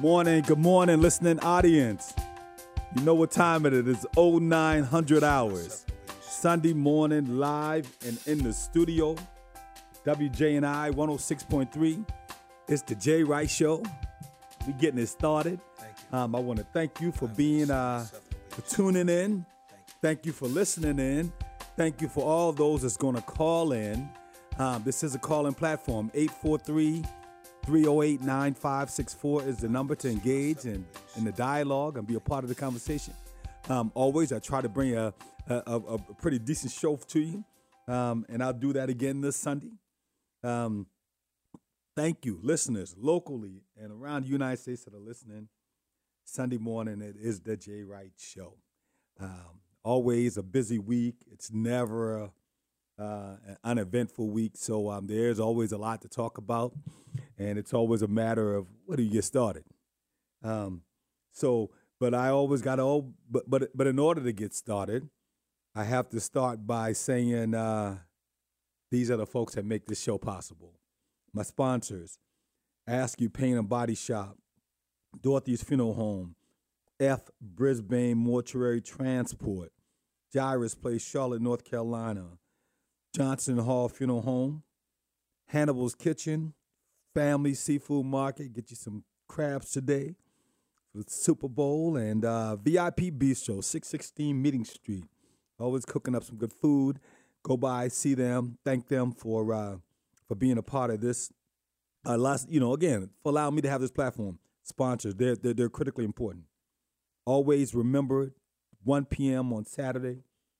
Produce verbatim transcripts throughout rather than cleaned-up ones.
morning, good morning, listening audience. You know what time it is. It's oh nine hundred hours. Sunday morning, live and in the studio. W J N I one oh six point three. It's the Jay Wright Show. We getting it started. Thank you. Um, I want to thank you for being, uh, for tuning in. Thank you for listening in. Thank you for all those that's going to call in. Um, this is a call-in platform. eight four three, three oh eight, nine five six four is the number to engage in, in the dialogue and be a part of the conversation. Um, always, I try to bring a, a, a, a pretty decent show to you, um, and I'll do that again this Sunday. Um, thank you, listeners, locally and around the United States that are listening. Sunday morning, it is the Jay Wright Show. Um, always a busy week. It's never a, uh, an uneventful week, so um, there's always a lot to talk about, and it's always a matter of where do you get started. Um, so, but I always got to, but but but in order to get started, I have to start by saying uh, these are the folks that make this show possible. My sponsors: Ask You Paint and Body Shop, Dorothy's Funeral Home, F Brisbane Mortuary Transport, Jairus Place, Charlotte, North Carolina, Johnson Hall Funeral Home, Hannibal's Kitchen, Family Seafood Market. Get you some crabs today for the Super Bowl, and uh, V I P Bistro, six sixteen Meeting Street. Always cooking up some good food. Go by, see them, thank them for uh, for being a part of this. Uh, last, you know, again, for allowing me to have this platform. Sponsors, they're, they're, they're critically important. Always remember, one p.m. on Saturday,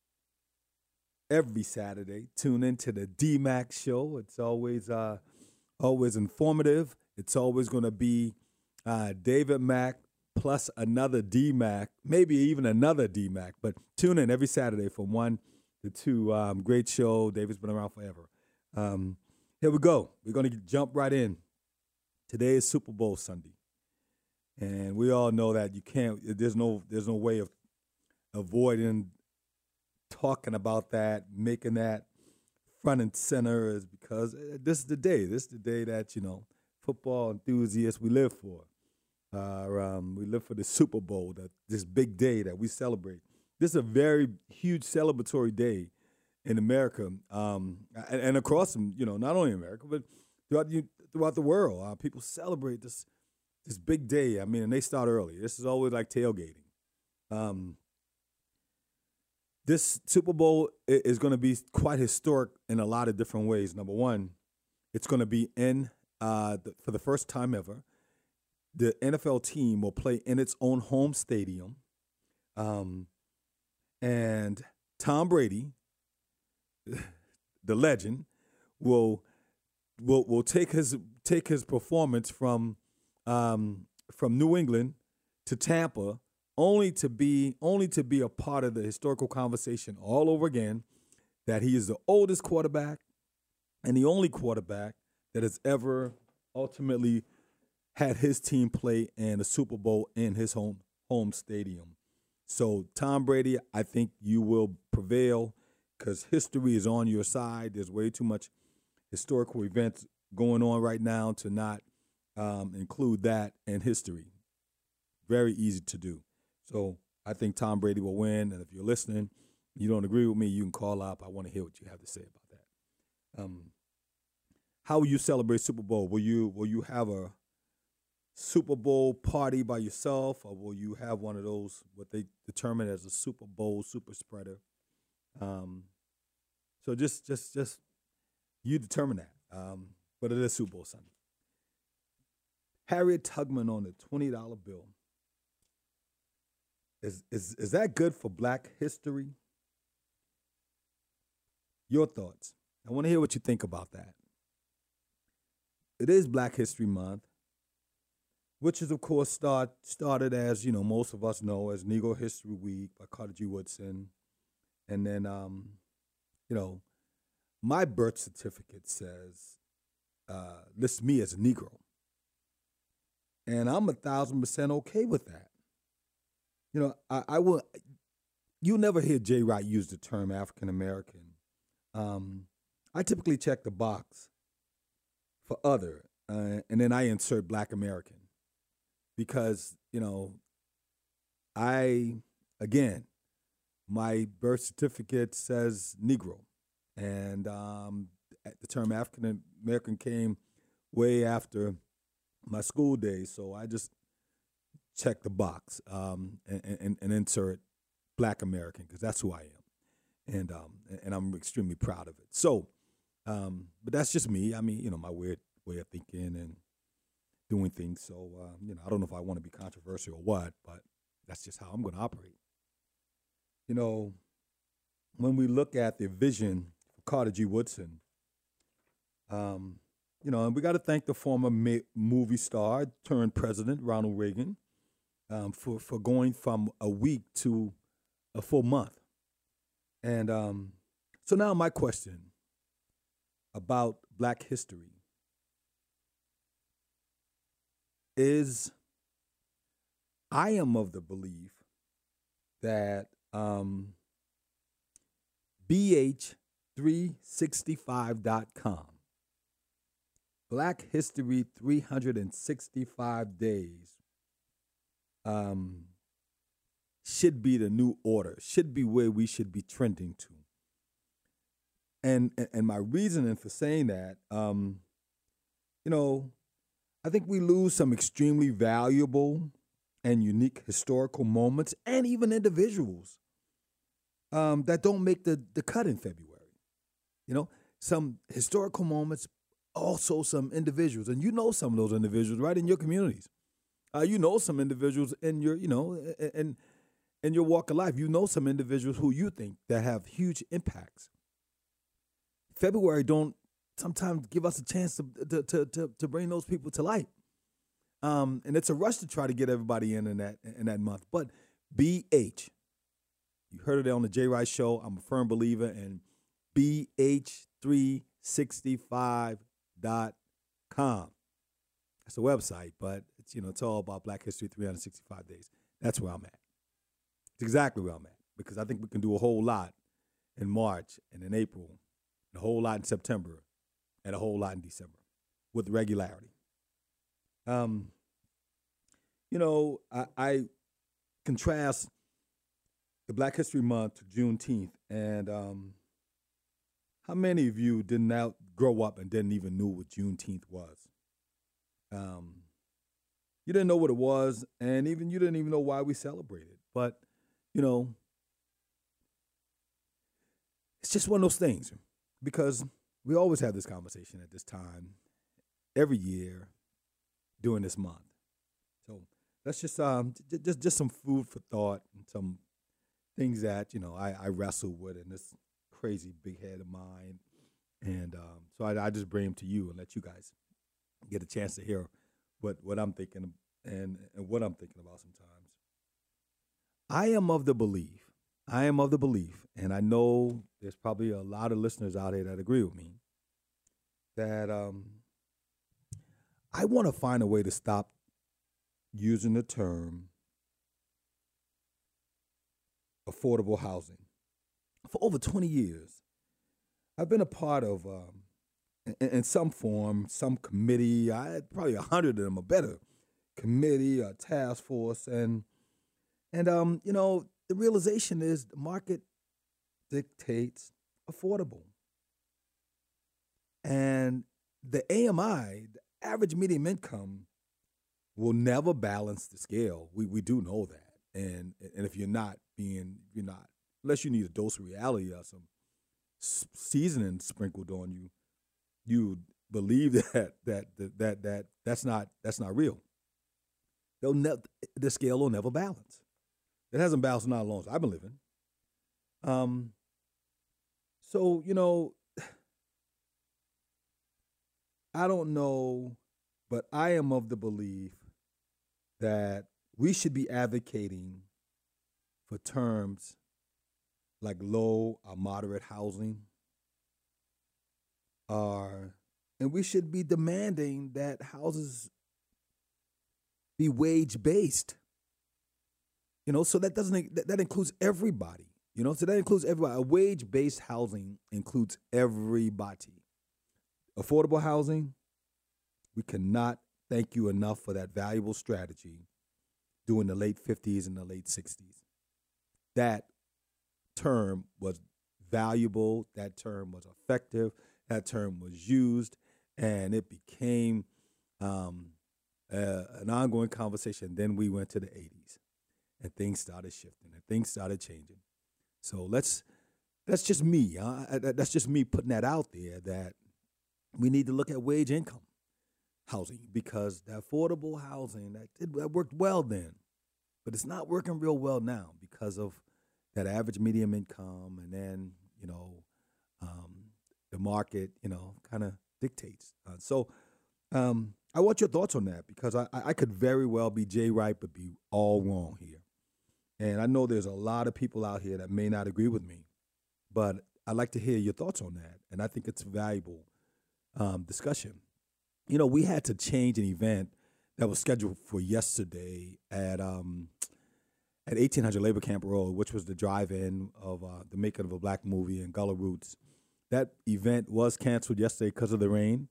every Saturday, tune into the D-Mac Show. It's always uh, always informative. It's always going to be uh, David Mack plus another D-Mac, maybe even another D-Mac. But tune in every Saturday from one to two. Um, great show. David's been around forever. Um, here we go. We're going to jump right in. Today is Super Bowl Sunday. And we all know that you can't, there's no there's no way of avoiding talking about that, making that front and center, is because this is the day. This is the day that, you know, football enthusiasts, we live for. Uh, um, we live for the Super Bowl, that this big day that we celebrate. This is a very huge celebratory day in America, um, and, and across, you know, not only America, but throughout the, throughout the world. Uh, people celebrate this this big day. I mean, and they start early. This is always like tailgating. Um, this Super Bowl is going to be quite historic in a lot of different ways. Number one, it's going to be in, uh, the, for the first time ever, the N F L team will play in its own home stadium. Um, and Tom Brady, the legend, will will will take his take his performance from um, from New England to Tampa, only to be only to be a part of the historical conversation all over again, that he is the oldest quarterback and the only quarterback that has ever ultimately had his team play in a Super Bowl in his home home stadium. So Tom Brady, I think you will prevail because history is on your side. There's way too much historical events going on right now to not um, include that in history. Very easy to do. So I think Tom Brady will win. And if you're listening, you don't agree with me, you can call up. I want to hear what you have to say about that. Um, how will you celebrate Super Bowl? Will you will you have a Super Bowl party by yourself, or will you have one of those, what they determine as a Super Bowl super spreader? Um, so just, just, just you determine that. Um, but it is Super Bowl Sunday. Harriet Tubman on the twenty dollar bill. Is is is that good for Black history? Your thoughts. I want to hear what you think about that. It is Black History Month, which is, of course, start started as, you know, most of us know, as Negro History Week by Carter G. Woodson. And then, um, you know, my birth certificate says, uh, lists me as a Negro. And I'm a thousand percent okay with that. You know, I, I will, you'll never hear Jay Wright use the term African American. Um, I typically check the box for other, uh, and then I insert Black American. because, you know, I, again, my birth certificate says Negro. And um, the term African American came way after my school days. So I just check the box um, and, and, and insert Black American because that's who I am. And, um, and I'm extremely proud of it. So, um, but that's just me. I mean, you know, my weird way of thinking and doing things. So, uh, you know, I don't know if I want to be controversial or what, but that's just how I'm going to operate. You know, when we look at the vision for Carter G. Woodson, um, you know, and we got to thank the former ma- movie star turned president, Ronald Reagan, um, for, for going from a week to a full month. And um, so now my question about Black history is, I am of the belief that um, B H three sixty-five dot com, Black History three hundred sixty-five days, um, should be the new order, should be where we should be trending to. And and my reasoning for saying that, um, you know, I think we lose some extremely valuable and unique historical moments and even individuals um, that don't make the, the cut in February. You know, some historical moments, also some individuals. And you know some of those individuals right in your communities. Uh, you know some individuals in your, you know, in, in your walk of life. You know some individuals who you think that have huge impacts. February don't sometimes give us a chance to to to to, to bring those people to light. Um, and it's a rush to try to get everybody in in that in that month. But B H, you heard it on the Jay Rice Show. I'm a firm believer in B H three sixty-five dot com. That's a website, but it's, you know, it's all about Black History three hundred sixty-five days. That's where I'm at. It's exactly where I'm at, because I think we can do a whole lot in March and in April, and a whole lot in September, and a whole lot in December with regularity. Um, you know, I, I contrast the Black History Month to Juneteenth, and um, how many of you did not grow up and didn't even know what Juneteenth was? Um, you didn't know what it was, and even you didn't even know why we celebrated. But, you know, it's just one of those things, because we always have this conversation at this time every year during this month. So that's just um just just some food for thought and some things that, you know, I, I wrestle with in this crazy big head of mine. And um, so I, I just bring them to you and let you guys get a chance to hear what, what I'm thinking of and, and what I'm thinking about sometimes. I am of the belief, I am of the belief, and I know there's probably a lot of listeners out there that agree with me, that um, I want to find a way to stop using the term affordable housing. For over twenty years, I've been a part of, um, in, in some form, some committee, I had probably a hundred of them or better, committee, a task force, and, and um, you know, the realization is the market dictates affordable. And the A M I, the average median income, will never balance the scale. We we do know that. And and if you're not being, you're not, unless you need a dose of reality or some seasoning sprinkled on you, you believe that that that that, that that's not that's not real. They'll never, the scale will never balance. It hasn't balanced not long as I've been living. Um. So you know, I don't know, but I am of the belief that we should be advocating for terms like low or moderate housing, are, and we should be demanding that houses be wage based. You know, so that doesn't that, that includes everybody. You know, so that includes everybody. A wage based housing includes everybody. Affordable housing, we cannot thank you enough for that valuable strategy during the late fifties and the late sixties. That term was valuable, that term was effective, that term was used, and it became um, uh, an ongoing conversation. Then we went to the eighties, and things started shifting, and things started changing. So let's that's just me. Huh? That's just me putting that out there, that we need to look at wage income housing, because the affordable housing, that, it, that worked well then, but it's not working real well now because of that average medium income, and then, you know, um, the market, you know, kind of dictates. Uh, so um, I want your thoughts on that, because I, I could very well be Jay Wright, but be all wrong here. And I know there's a lot of people out here that may not agree with me, but I'd like to hear your thoughts on that. And I think it's a valuable um, discussion. You know, we had to change an event that was scheduled for yesterday at um, at eighteen hundred Labor Camp Road, which was the drive-in of uh, the making of a black movie in Gullah Roots. That event was canceled yesterday because of the rain.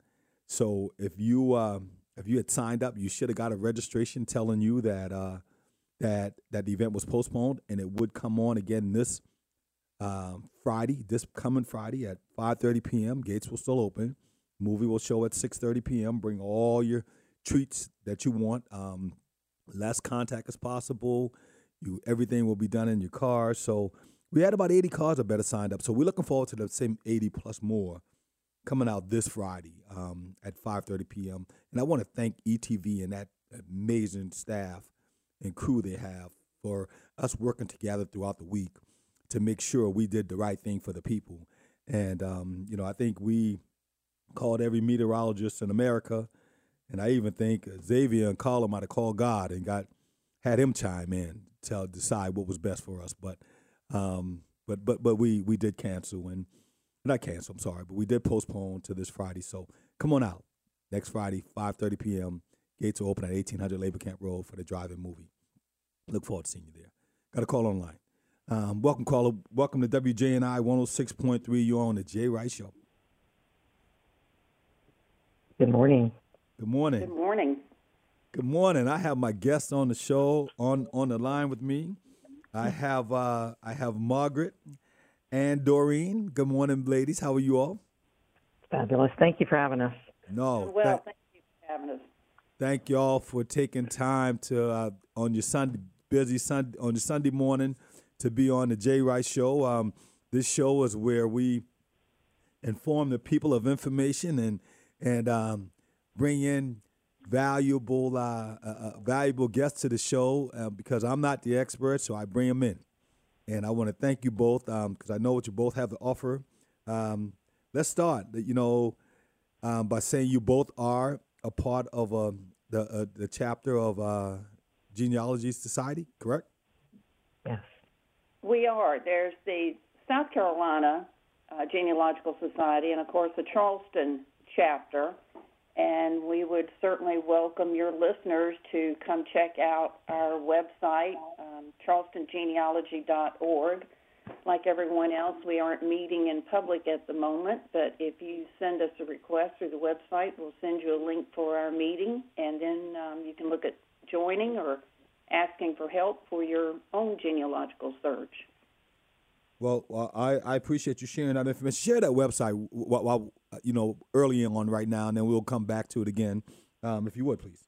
So if you uh, if you had signed up, you should have got a registration telling you that uh, that that the event was postponed, and it would come on again this um, Friday, this coming Friday at five thirty p.m. Gates will still open. Movie will show at six thirty p.m. Bring all your treats that you want. Um, less contact as possible. You everything will be done in your car. So we had about eighty cars or better signed up. So we're looking forward to the same eighty plus more coming out this Friday um, at five thirty p.m. And I want to thank E T V and that amazing staff and crew they have for us working together throughout the week to make sure we did the right thing for the people. And, um, you know, I think we called every meteorologist in America, and I even think Xavier and Carla might have called God and got had him chime in to decide what was best for us. But um, but but but we we did cancel, and not cancel, I'm sorry, but we did postpone to this Friday. So come on out next Friday, five thirty p.m. Gates will open at eighteen hundred Labor Camp Road for the drive-in movie. Look forward to seeing you there. Got a call online. Um, welcome, caller. Welcome to W J N I one oh six point three. You're on the Jay Wright Show. Good morning. Good morning. Good morning. Good morning. I have my guest on the show on, on the line with me. I have uh, I have Margaret and Doreen. Good morning, ladies. How are you all? Fabulous. Thank you for having us. No. Well, th- thank you for having us. Thank you all for taking time to uh, on your Sunday busy Sunday on your Sunday morning to be on the Jay Wright Show. Um, this show is where we inform the people of information and and um, bring in valuable uh, uh, valuable guests to the show uh, because I'm not the expert, so I bring them in. And I want to thank you both because um, I know what you both have to offer. Um, let's start, you know, um, by saying you both are a part of uh, the uh, the chapter of uh, Genealogy Society, correct? Yes. We are. There's the South Carolina uh, Genealogical Society and, of course, the Charleston chapter. And we would certainly welcome your listeners to come check out our website, um, charleston genealogy dot org. Like everyone else, we aren't meeting in public at the moment, but if you send us a request through the website, we'll send you a link for our meeting, and then um, you can look at joining or asking for help for your own genealogical search. Well, well I, I appreciate you sharing that information. Share that website while, while you know, early on right now, and then we'll come back to it again, um, if you would, please.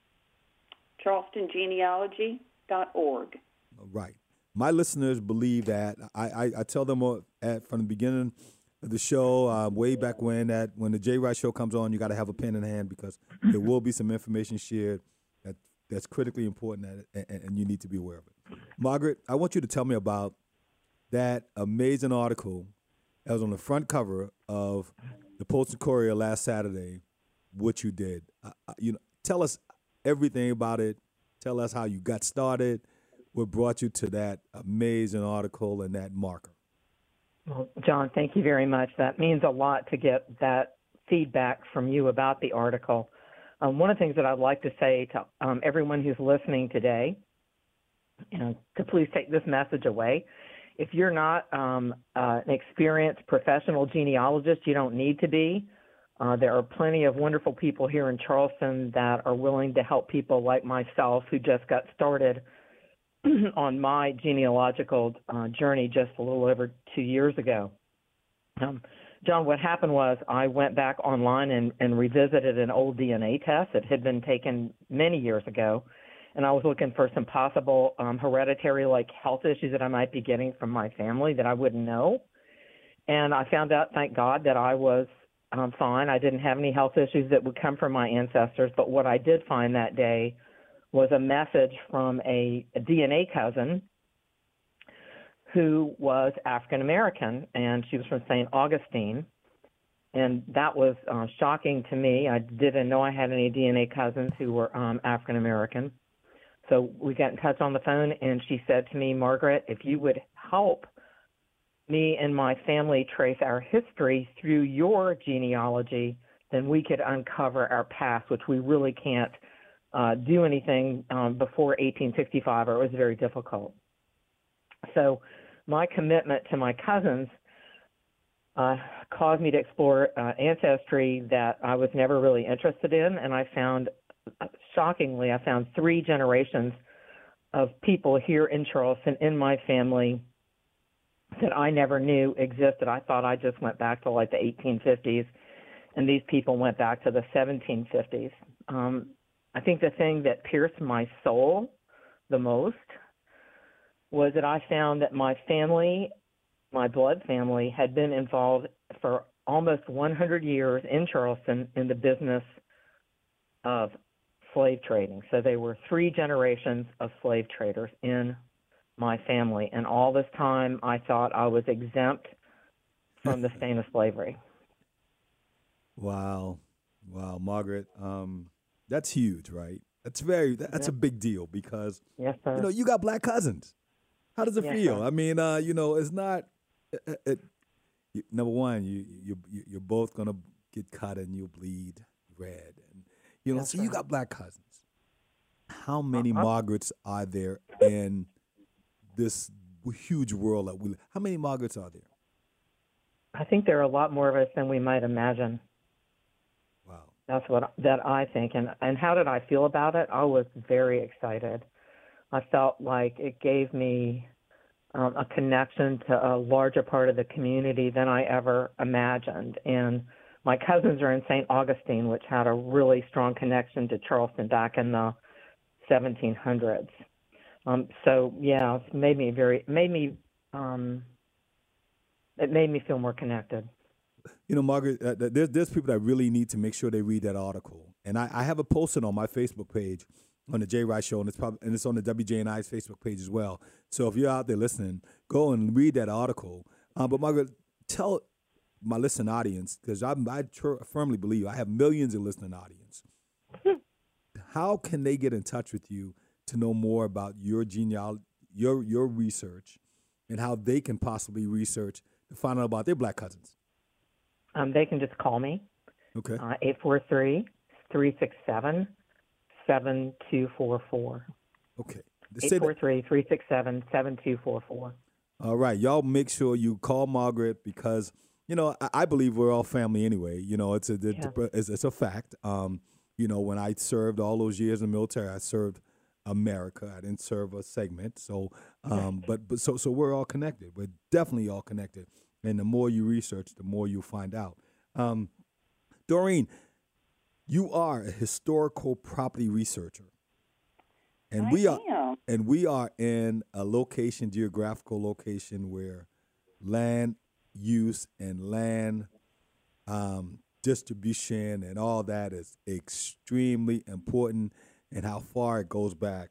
charleston genealogy dot org. Right. My listeners believe that. I, I, I tell them at, from the beginning of the show, uh, way back when, that when the Jay Wright Show comes on, you got to have a pen in hand because there will be some information shared that that's critically important and, and, and you need to be aware of it. Margaret, I want you to tell me about that amazing article that was on the front cover of the Post and Courier last Saturday, what you did. Uh, you know, tell us everything about it. Tell us how you got started. What brought you to that amazing article and that marker? Well, John, thank you very much. That means a lot to get that feedback from you about the article. Um, one of the things that I'd like to say to um, everyone who's listening today, you know, to please take this message away. If you're not um, uh, an experienced professional genealogist, you don't need to be. Uh, there are plenty of wonderful people here in Charleston that are willing to help people like myself who just got started on my genealogical uh, journey just a little over two years ago. Um, John, what happened was I went back online and, and revisited an old D N A test that had been taken many years ago, and I was looking for some possible um, hereditary like health issues that I might be getting from my family that I wouldn't know. And I found out, thank God, that I was um, fine. I didn't have any health issues that would come from my ancestors. But what I did find that day was a message from a, a D N A cousin who was African American, and she was from Saint Augustine. And that was uh, shocking to me. I didn't know I had any D N A cousins who were um, African American. So we got in touch on the phone, and she said to me, Margaret, if you would help me and my family trace our history through your genealogy, then we could uncover our past, which we really can't uh, do anything um, before eighteen sixty-five, or it was very difficult. So my commitment to my cousins uh, caused me to explore uh, ancestry that I was never really interested in, and I found, shockingly, I found three generations of people here in Charleston in my family that I never knew existed. I thought I just went back to like the eighteen fifties, and these people went back to the seventeen fifties. Um, I think the thing that pierced my soul the most was that I found that my family, my blood family, had been involved for almost one hundred years in Charleston in the business of slave trading. So they were three generations of slave traders in my family, and all this time I thought I was exempt from the stain of slavery. Wow. Wow, Margaret, um, that's huge, right? That's very, that's Yes. a big deal because, Yes, sir. you know, you got black cousins. How does it Yes, feel? sir. I mean, uh, you know, it's not, it, it, you, number one, you, you, you- you're both going to get cut and you'll bleed red. And, you know, That's so you right. got black cousins. How many Uh-huh. Margarets are there in this huge world that we live? How many Margarets are there? I think there are a lot more of us than we might imagine. Wow. That's what that I think. And and how did I feel about it? I was very excited. I felt like it gave me um, a connection to a larger part of the community than I ever imagined. And my cousins are in Saint Augustine, which had a really strong connection to Charleston back in the seventeen hundreds. Um, so yeah, it made me very made me um, it made me feel more connected. You know, Margaret, uh, th- there's there's people that really need to make sure they read that article, and I, I have it posted on my Facebook page on the Jay Rice Show, and it's probably and it's on the W J N I's Facebook page as well. So if you're out there listening, go and read that article. Uh, but Margaret, tell my listening audience, because I I tr- firmly believe I have millions of listening audience. How can they get in touch with you to know more about your genealogy, your your research, and how they can possibly research to find out about their black cousins? Um, they can just call me, Okay. uh, eight four three, three six seven, seven two four four. Okay. Say eight four that. three, three six seven, seven two four four. All right. Y'all make sure you call Margaret because, you know, I, I believe we're all family anyway. You know, it's a, Yeah. it's, it's a fact. Um, you know, when I served all those years in the military, I served America. I didn't serve a segment. So, um, but, but so, so we're all connected. We're definitely all connected. And the more you research, the more you'll find out. Um, Doreen, you are a historical property researcher. And I we are am. and we are in a location, geographical location where land use and land um, distribution and all that is extremely important and how far it goes back.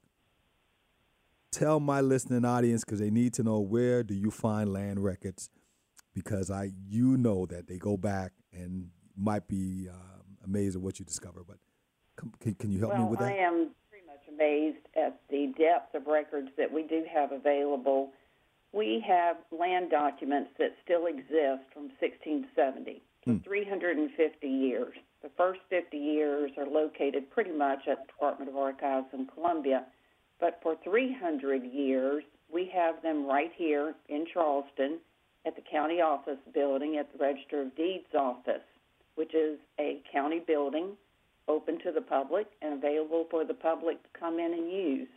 Tell my listening audience, because they need to know, where do you find land records? Because I, you know that they go back and might be um, amazed at what you discover. But come, can, can you help me Well, with that? I am pretty much amazed at the depth of records that we do have available. We have land documents that still exist from sixteen seventy for Hmm. three hundred fifty years. The first fifty years are located pretty much at the Department of Archives in Columbia. But for three hundred years, we have them right here in Charleston at the county office building at the Register of Deeds office. which is a county building open to the public and available for the public to come in and use.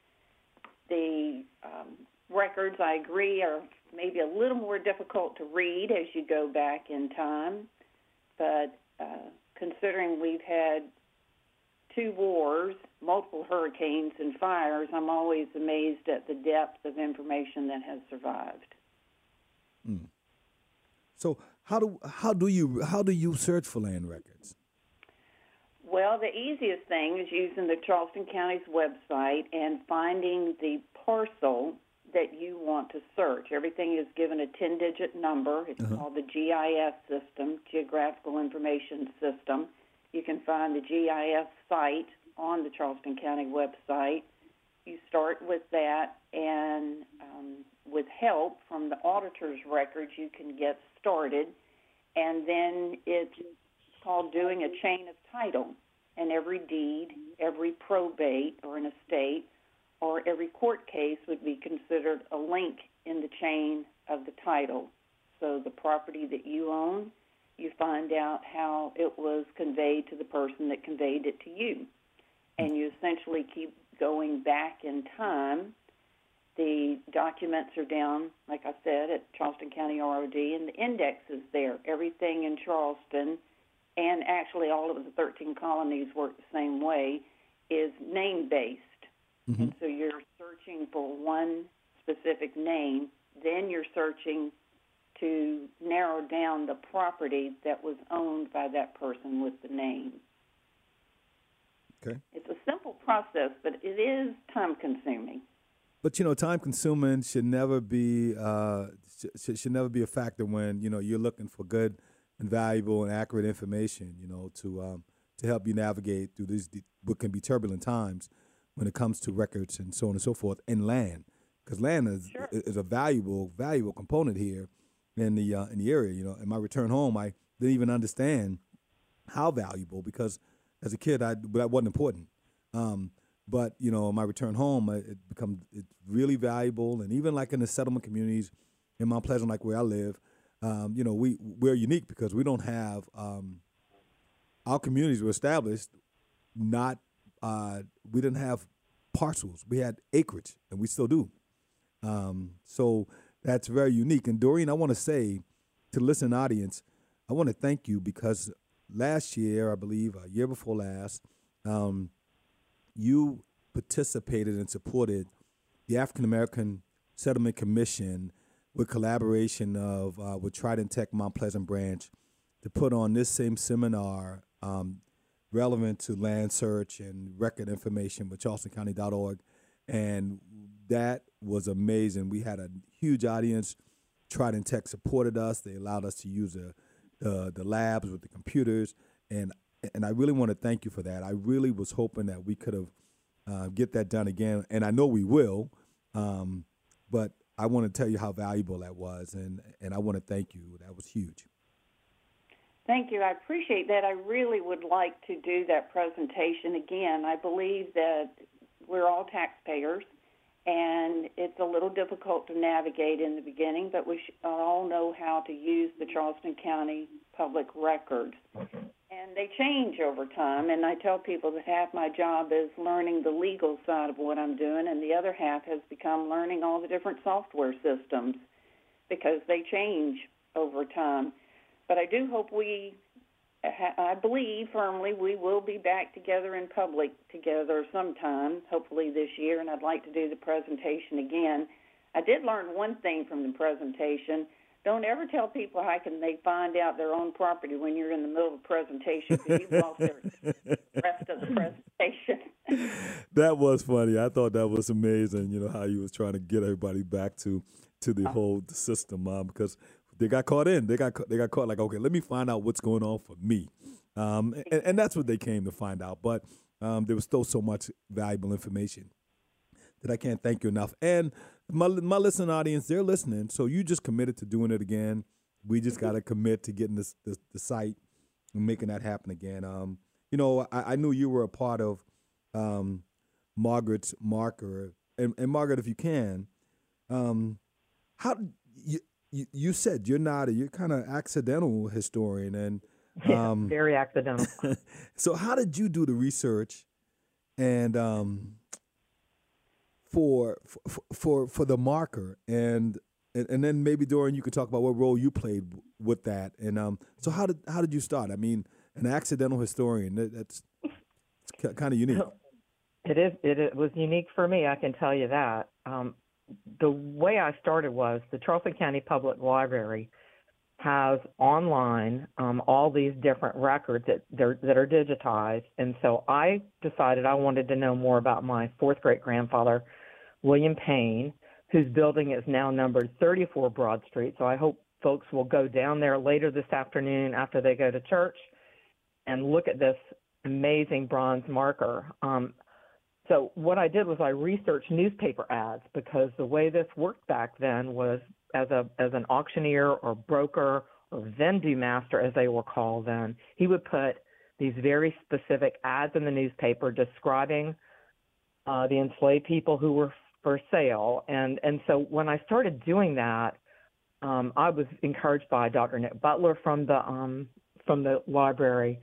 The um, records, I agree, are maybe a little more difficult to read as you go back in time, but uh, considering we've had two wars, multiple hurricanes, and fires, I'm always amazed at the depth of information that has survived. Mm. So how do how do you how do you search for land records? Well, the easiest thing is using the Charleston County's website and finding the parcel that you want to search. Everything is given a ten-digit number. It's uh-huh. called the G I S system, Geographical Information System. You can find the G I S site on the Charleston County website. You start with that, and um, with help from the auditor's records, you can get started. And then it's called doing a chain of title. And every deed, every probate or an estate, or every court case would be considered a link in the chain of the title. So the property that you own, you find out how it was conveyed to the person that conveyed it to you. And you essentially keep going back in time. The documents are down, like I said, at Charleston County R O D, and the index is there. Everything in Charleston, and actually all of the thirteen colonies work the same way, is name-based. Mm-hmm. And so you're searching for one specific name, then you're searching to narrow down the property that was owned by that person with the name. Okay. It's a simple process, but it is time-consuming. But, you know, time-consuming should never be uh, should, should never be a factor when, you know, you're looking for good and valuable and accurate information, you know, to um, to help you navigate through these what can be turbulent times when it comes to records and so on and so forth, and land, because land is sure. is a valuable valuable component here in the uh, in the area. You know, in my return home, I didn't even understand how valuable, because as a kid, I that wasn't important. Um, but you know, my return home, it become it's really valuable, and even like in the settlement communities in Mount Pleasant, like where I live, um, you know, we we're unique because we don't have um, our communities were established not. Uh, we didn't have parcels. We had acreage, and we still do. Um, so that's very unique. And Doreen, I want to say to the listening audience, I want to thank you, because last year, I believe, a year before last, um, you participated and supported the African American Settlement Commission with collaboration of uh, with Trident Tech Mount Pleasant branch to put on this same seminar um, relevant to land search and record information with charleston county dot org. And that was amazing. We had a huge audience. Trident Tech supported us. They allowed us to use the, the, the labs with the computers. And and I really want to thank you for that. I really was hoping that we could have uh, get that done again. And I know we will. Um, but I want to tell you how valuable that was. And, and I want to thank you. That was huge. Thank you. I appreciate that. I really would like to do that presentation again. I believe that we're all taxpayers, and it's a little difficult to navigate in the beginning, but we should all know how to use the Charleston County public records. And they change over time, and I tell people that half my job is learning the legal side of what I'm doing, and the other half has become learning all the different software systems, because they change over time. But I do hope we, I believe firmly, we will be back together in public together sometime, hopefully this year, and I'd like to do the presentation again. I did learn one thing from the presentation. Don't ever tell people how can they find out their own property when you're in the middle of a presentation, because you've lost the rest of the presentation. That was funny. I thought that was amazing, you know, how you was trying to get everybody back to, to the whole system, um, because they got caught in. They got they got caught like, okay, let me find out what's going on for me. Um, and, and that's what they came to find out. But um, there was still so much valuable information that I can't thank you enough. And my my listening audience, they're listening. So you just committed to doing it again. We just got to commit to getting this, this the site and making that happen again. Um, you know, I, I knew you were a part of um, Margaret's marker. And, and Margaret, if you can, um, how you, you you said you're not a, you're kind of accidental historian, and Yeah, Um, very accidental. so how did you do the research and um, for, for for for the marker and, and and then maybe Doreen, you could talk about what role you played with that. And um, so how did how did you start? I mean, an accidental historian, that, that's it's kind of unique. It is. It, it was unique for me. I can tell you that. Um, the way I started was the Charleston County Public Library has online um, all these different records that they're, that are digitized, and so I decided I wanted to know more about my fourth great grandfather, William Payne, whose building is now numbered thirty-four Broad Street. So I hope folks will go down there later this afternoon after they go to church and look at this amazing bronze marker. Um, So what I did was I researched newspaper ads, because the way this worked back then was as a as an auctioneer or broker or vendue master, as they were called then, he would put these very specific ads in the newspaper describing uh, the enslaved people who were for sale. And and so when I started doing that, um, I was encouraged by Doctor Nick Butler from the um, from the library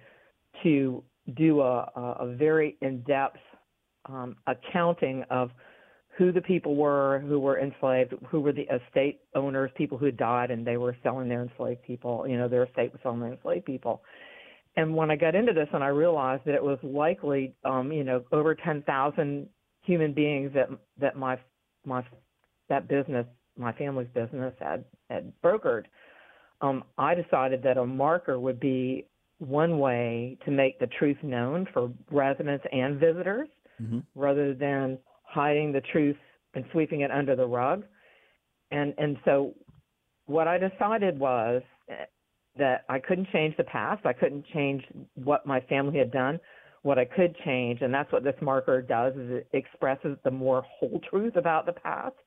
to do a, a, a very in-depth Um, accounting of who the people were who were enslaved, who were the estate owners, people who had died and they were selling their enslaved people, you know, their estate was selling their enslaved people. And when I got into this and I realized that it was likely, um, you know, over ten thousand human beings that that my my that business, my family's business had, had brokered, um, I decided that a marker would be one way to make the truth known for residents and visitors, mm-hmm. rather than hiding the truth and sweeping it under the rug. And and so what I decided was that I couldn't change the past. I couldn't change what my family had done. What I could change, and that's what this marker does, is it expresses the more whole truth about the past.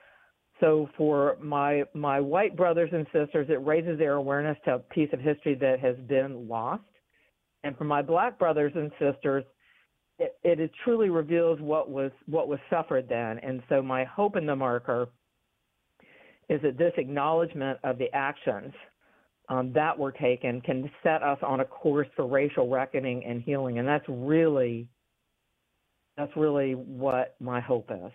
So for my my white brothers and sisters, it raises their awareness to a piece of history that has been lost. And for my black brothers and sisters, It, it is truly reveals what was what was suffered then. And so my hope in the marker is that this acknowledgement of the actions um, that were taken can set us on a course for racial reckoning and healing. And that's really that's really what my hope is.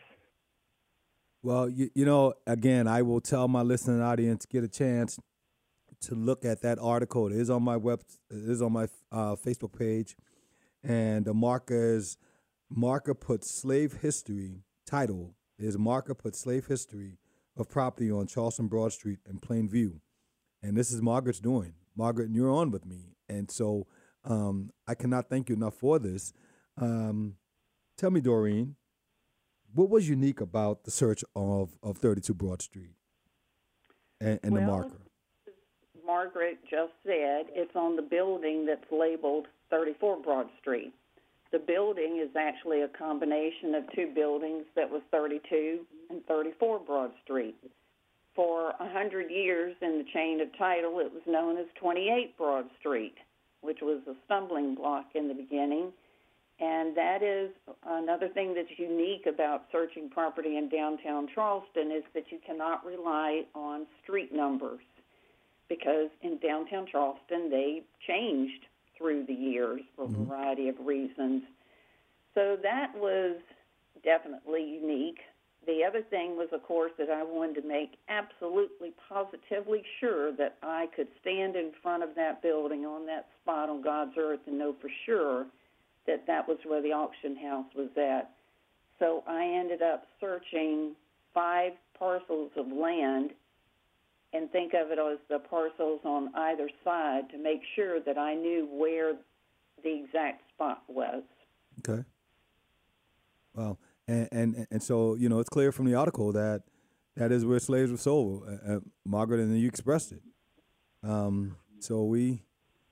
Well, you, you know, again, I will tell my listening audience, get a chance to look at that article. It is on my web, it is on my uh, Facebook page. And the marker is, marker puts slave history, title is Marker puts slave history of property on Charleston Broad Street in plain view. And this is Margaret's doing. Margaret, you're on with me. And so um, I cannot thank you enough for this. Um, tell me, Doreen, what was unique about the search of, of thirty-two Broad Street and, and well, the marker? Margaret just said it's on the building that's labeled thirty-four Broad Street. The building is actually a combination of two buildings that was thirty-two and thirty-four Broad Street. For a hundred years in the chain of title, it was known as twenty-eight Broad Street, which was a stumbling block in the beginning. And that is another thing that's unique about searching property in downtown Charleston, is that you cannot rely on street numbers, because in downtown Charleston they changed through the years for a variety of reasons. So that was definitely unique. The other thing was, of course, that I wanted to make absolutely positively sure that I could stand in front of that building on that spot on God's earth and know for sure that that was where the auction house was at. So I ended up searching five parcels of land, and think of it as the parcels on either side, to make sure that I knew where the exact spot was. Okay. Well, and, and and so, you know, it's clear from the article that that is where slaves were sold, uh, uh, Margaret, and you expressed it. Um, so we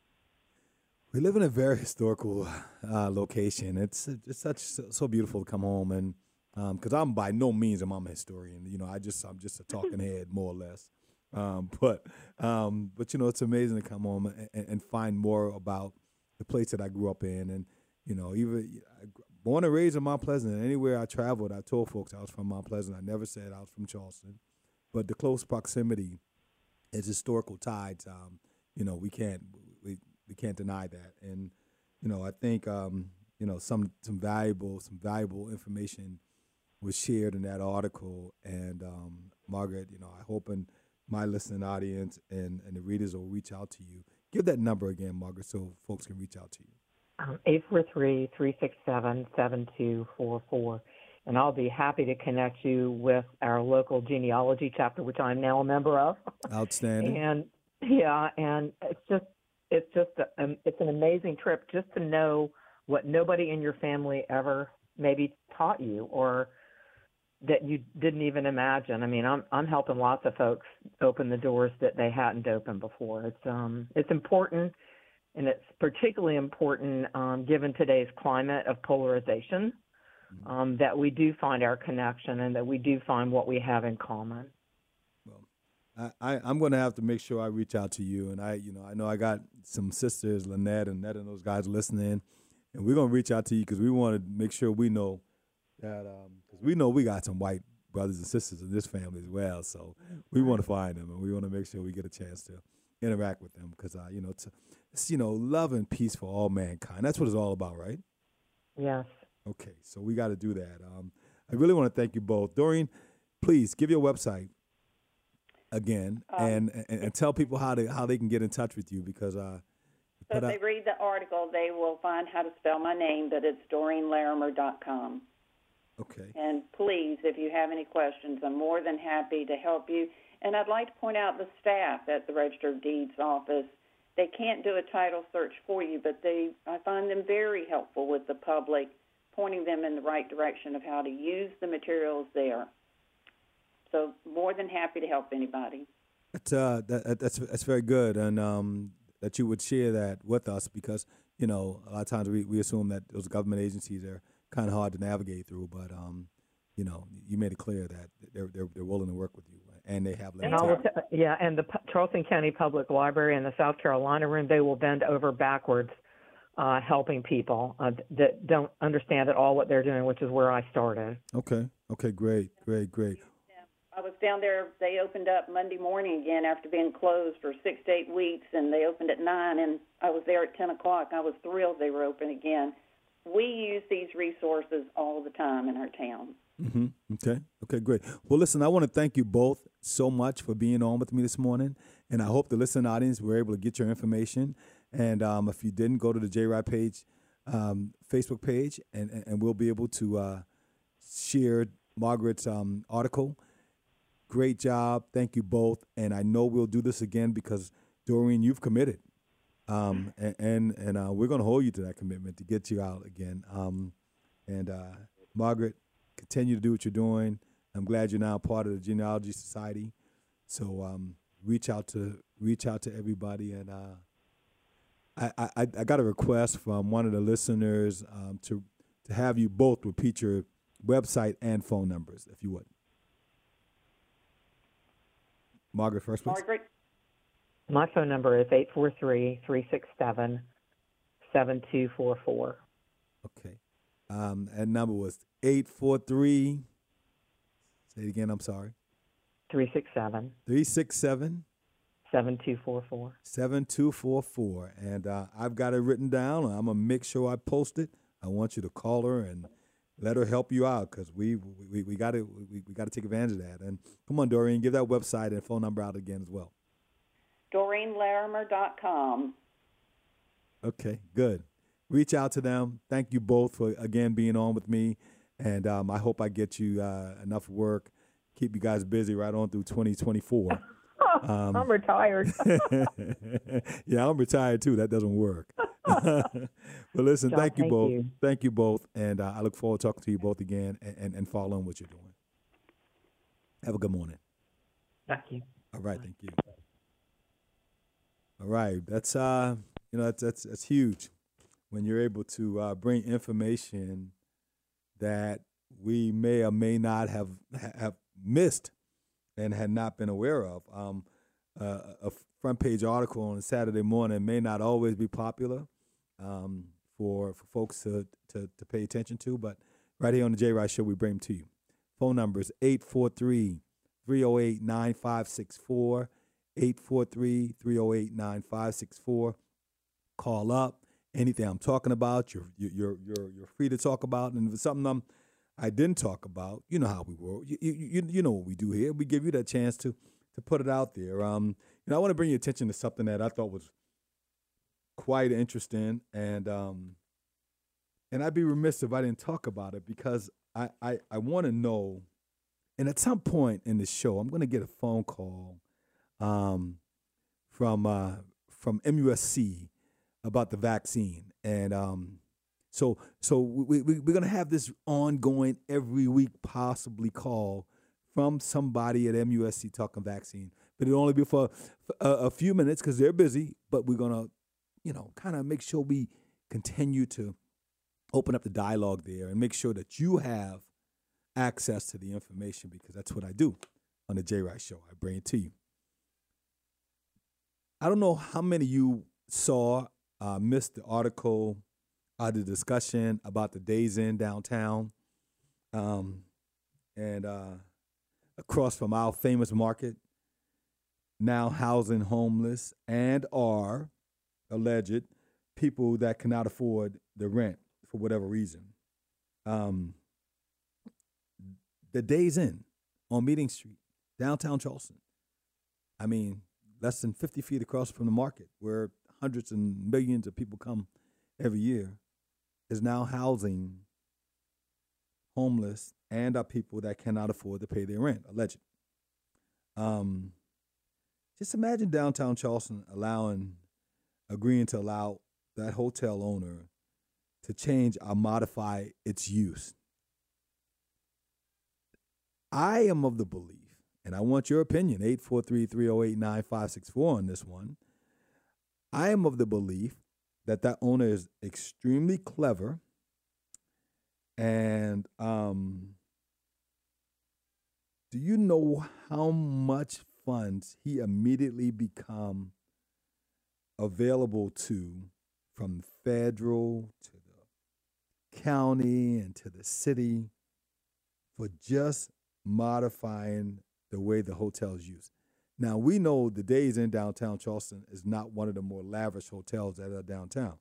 we live in a very historical uh, location. It's it's such so beautiful to come home, and because um, I'm by no means am I'm a historian. You know, I just I'm just a talking head, more or less. Um, but um, but you know, it's amazing to come home and, and find more about the place that I grew up in, and you know, even born and raised in Mount Pleasant. And anywhere I traveled, I told folks I was from Mount Pleasant. I never said I was from Charleston, but the close proximity is historical tides. Um, you know, we can't we we can't deny that. And you know, I think um, you know some some valuable some valuable information was shared in that article. And um, Margaret, you know, I hope and my listening audience and, and the readers will reach out to you. Give that number again, Margaret, so folks can reach out to you. Um, eight four three, three six seven, seven two four four. And I'll be happy to connect you with our local genealogy chapter, which I'm now a member of. Outstanding. And yeah, and it's just it's just a, um, it's an amazing trip just to know what nobody in your family ever maybe taught you or that you didn't even imagine. I mean, I'm I'm helping lots of folks open the doors that they hadn't opened before. It's um it's important, and it's particularly important um, given today's climate of polarization, um, that we do find our connection and that we do find what we have in common. Well, I, I, I'm going to have to make sure I reach out to you. And I, you know, I know I got some sisters, Lynette and Ned and those guys listening. And we're going to reach out to you because we want to make sure we know that, because um, we know we got some white brothers and sisters in this family as well. So we want to find them, and we want to make sure we get a chance to interact with them because, uh, you know, it's, it's, you know, love and peace for all mankind. That's what it's all about, right? Yes. Okay, so we got to do that. Um, I really want to thank you both. Doreen, please give your website again um, and, and and tell people how they how they can get in touch with you because uh, so if they out, read the article, they will find how to spell my name, but it's Doreen Larimer dot com. Okay. And please, if you have any questions, I'm more than happy to help you. And I'd like to point out the staff at the Register of Deeds office. They can't do a title search for you, but they I find them very helpful with the public, pointing them in the right direction of how to use the materials there. So more than happy to help anybody. That's uh, that, that's that's very good, and um, that you would share that with us because you know a lot of times we, we assume that those government agencies are kind of hard to navigate through, but um, you know you made it clear that they're they're, they're willing to work with you, and they have. And all the, yeah, and the P- Charleston County Public Library and the South Carolina room, they will bend over backwards. Uh, helping people uh, that don't understand at all what they're doing, which is where I started. Okay. Okay. Great. Great. Great. Yeah. I was down there. They opened up Monday morning again after being closed for six to eight weeks, and they opened at nine, and I was there at ten o'clock. I was thrilled they were open again. We use these resources all the time in our town. Mm-hmm. Okay. Okay. Great. Well, listen, I want to thank you both so much for being on with me this morning, and I hope the listening audience were able to get your information. And um, if you didn't, go to the J R I D page, um, Facebook page, and, and, and we'll be able to uh, share Margaret's um, article. Great job. Thank you both. And I know we'll do this again because, Doreen, you've committed. Um, and and, and uh, we're going to hold you to that commitment to get you out again. Um, and uh, Margaret, continue to do what you're doing. I'm glad you're now part of the Genealogy Society. So um, reach out to reach out to everybody and. Uh, I, I, I got a request from one of the listeners um, to to have you both repeat your website and phone numbers, if you would. Margaret first, please. Margaret. My phone number is eight four three, three six seven, seven two four four. Okay. Um, and number was eight four three, say it again, I'm sorry. three six seven. three six seven. seven two four four. seven two four four. And uh, I've got it written down. I'm going to make sure I post it. I want you to call her and let her help you out because we we we got to we, we got to take advantage of that. And come on, Doreen, give that website and phone number out again as well. Doreen Larimer dot com. Okay, good. Reach out to them. Thank you both for, again, being on with me. And um, I hope I get you uh, enough work, keep you guys busy right on through twenty twenty-four. Um, I'm retired. Yeah, I'm retired too. That doesn't work. But listen, John, thank you thank both. you. Thank you both. And uh, I look forward to talking to you both again and, and, and following what you're doing. Have a good morning. Thank you. All right, thank you. All right, that's uh, you know, that's that's that's huge when you're able to uh, bring information that we may or may not have have missed and had not been aware of. Um, uh, a front page article on a Saturday morning may not always be popular um, for for folks to, to to pay attention to, but right here on the J. Rice Show, we bring them to you. Phone number is eight four three, three oh eight, nine five six four, eight four three, three oh eight, nine five six four. call up. Anything I'm talking about, you're you're you're you're free to talk about. And if it's something I'm, I didn't talk about, you know how we work. You, you you you know what we do here. We give you that chance to to put it out there. Um, you know, I want to bring your attention to something that I thought was quite interesting, and um, and I'd be remiss if I didn't talk about it because I I, I want to know. And at some point in the show, I'm going to get a phone call um, from uh, from M U S C about the vaccine, and um, so so we, we we're going to have this ongoing every week possibly call from somebody at M U S C talking vaccine, but it'll only be for a, a few minutes because they're busy. But we're going to, you know, kind of make sure we continue to open up the dialogue there and make sure that you have access to the information, because that's what I do on the Jay Rice Show. I bring it to you. I don't know how many of you saw, uh, missed the article, uh, the discussion about the Days Inn downtown, um, and uh, across from our famous market, now housing homeless and are alleged people that cannot afford the rent for whatever reason. Um, the Days Inn on Meeting Street, downtown Charleston. I mean, less than fifty feet across from the market, where hundreds and millions of people come every year, is now housing homeless and are people that cannot afford to pay their rent, alleged. Um, just imagine downtown Charleston allowing, agreeing to allow that hotel owner to change or modify its use. I am of the belief, and I want your opinion, eight four three, three oh eight, nine five six four on this one. I am of the belief that that owner is extremely clever, and um, do you know how much funds he immediately become available to, from federal to the county and to the city, for just modifying the way the hotel is used? Now, we know the Days Inn downtown Charleston is not one of the more lavish hotels that are downtown.